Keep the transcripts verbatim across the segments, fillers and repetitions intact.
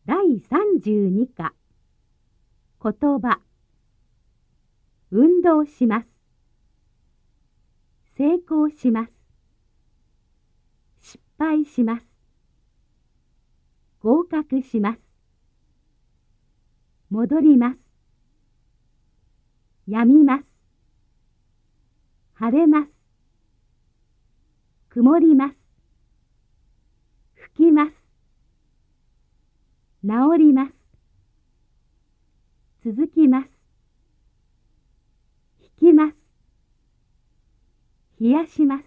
だいさんじゅうに課言葉運動します。成功します。失敗します。合格します。戻ります。やみます。晴れます。曇ります。吹きます。治ります。続きます。引きます。冷やします。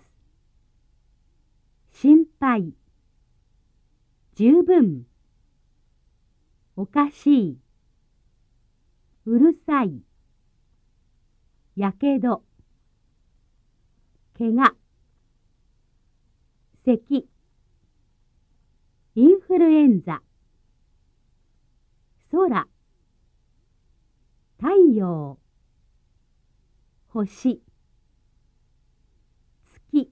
心配。十分。おかしい。うるさい。やけど。けが。咳。インフルエンザ。空。太陽。星。月。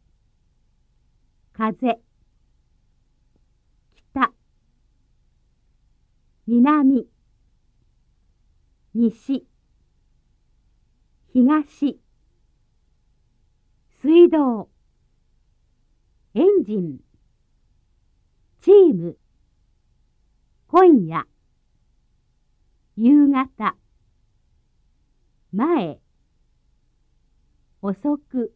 風。北。南。西。東。水道。エンジン。チーム。今夜。夕方。前。遅く。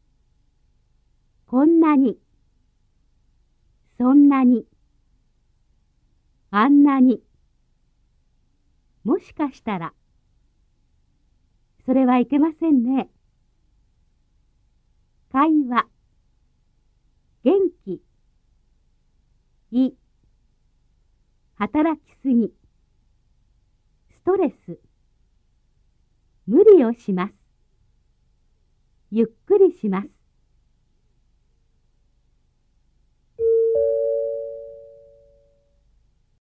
こんなに。そんなに。あんなに。もしかしたら。それはいけませんね。会話。元気。い。働きすぎ。ストレス。無理をします。ゆっくりします。